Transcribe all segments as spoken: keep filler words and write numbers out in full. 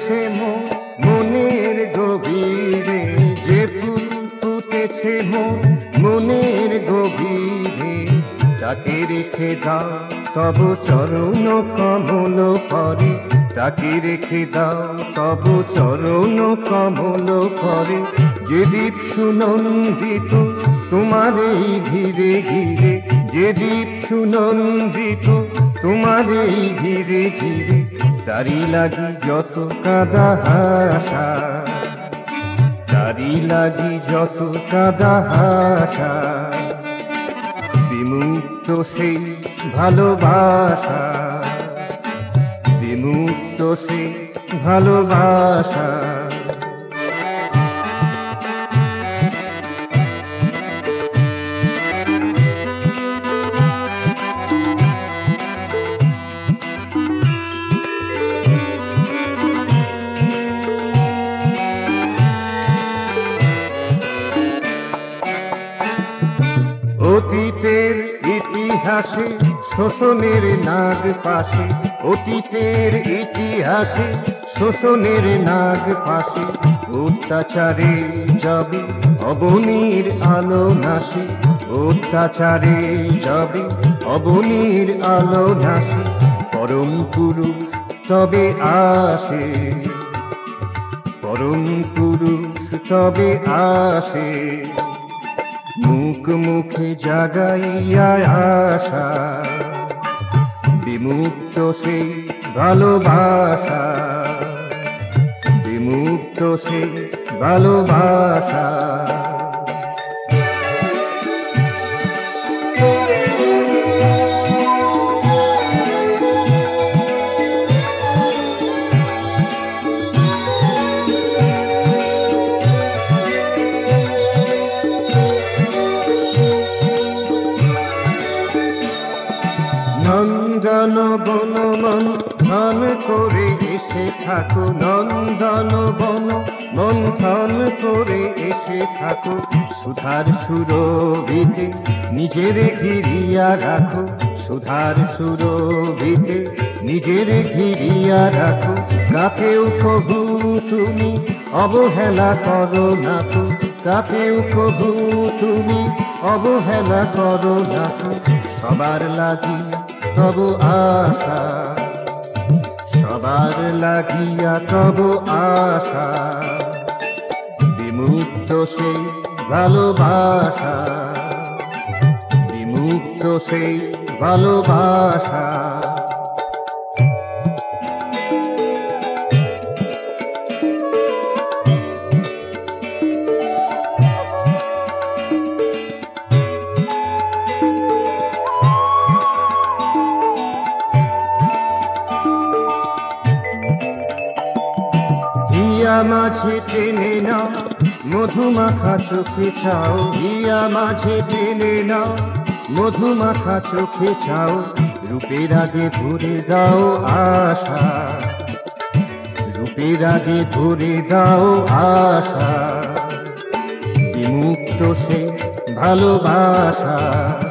ফুটেছে মোর মনের গভীরে, যে ফুল ফুটেছে মোর মনের গভীরে, তাকে রেখে দাও তব চরণ কমল করে, তাকে রেখে দাও তব চরণ কমল করে। যে দীপ সুনন্দিত তোমার এই ঘিরে ঘিরে, যে দীপ সুনন্দিত তোমার এই ঘিরে ঘিরে, তারি লাগি যত কাদা হাসা, তারি লাগি যত কাদা হাসা, বিমুক্ত সেই ভালোবাসা, বিমুক্ত সেই ভালোবাসা। অতীতের ইতিহাসে শোষণের নাগ পাশে, অতীতের ইতিহাসে শোষণের নাগ পাশে, অত্যাচারে যাবে অবনীর আলো নাশে, অত্যাচারে যাবে অবনীর আলো নাশে, পরম পুরুষ তবে আসে, পরম পুরুষ তবে আসে। মুখ মুখে জাগাইয়া আশা, বিমুক্ত সেই ভালোবাসা, বিমুক্ত সেই ভালোবাসা। নন্দন বন মন্থন করে এসে থাকো, নন্দন বন মন্থন করে এসে থাকো, সুধার সুরভিতে নিজের ঘিরিয়া রাখো, সুধার সুরভিতে নিজের ঘিরিয়া রাখো। কাকেও কবু তুমি অবহেলা করো না তো, কাকেও কবু তুমি অবহেলা করো না তো, সবার লাগি তব আশা, সবার লাগিয়া তব আশা, বিমুক্ত সেই ভালোবাসা, বিমুক্ত সেই ভালোবাসা। হিয়া মাঝে টেনে নাও মধুমাখা চোখে চাও, হিয়া মাঝে টেনে নাও মধুমাখা চোখে চাও, রূপের আগে ভরে দাও আশা, রূপের আগে ভরে দাও আশা, বিমুক্ত সেই ভালোবাসা,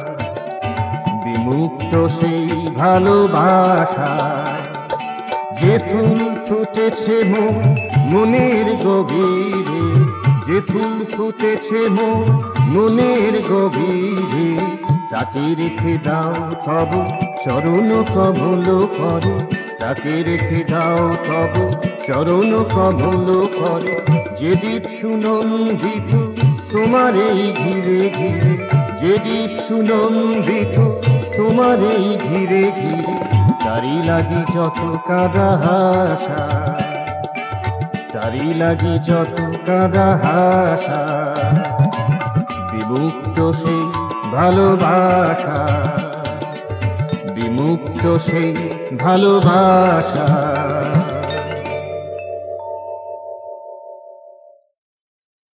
বিমুক্ত সেই ভালোবাসা। যে ফুল ফুটেছে মোর মনের গভীরে, যে ফুল ফুটেছে মোর মনের গভীরে, তাকে রেখে দাও তব চরণ কমল করে, তাকে রেখে দাও তব চরণ কমল করে। যে দীপ সুনন্দিত তোমার এই ঘিরে ঘিরে, যে দীপ সুনন্দিত তোমার এই ঘিরে ঘিরে, তারি লাগি যত কাদা হাসা, তারি লাগি যত কাদা হাসা, বিমুক্ত সেই ভালোবাসা, বিমুক্ত সেই ভালোবাসা।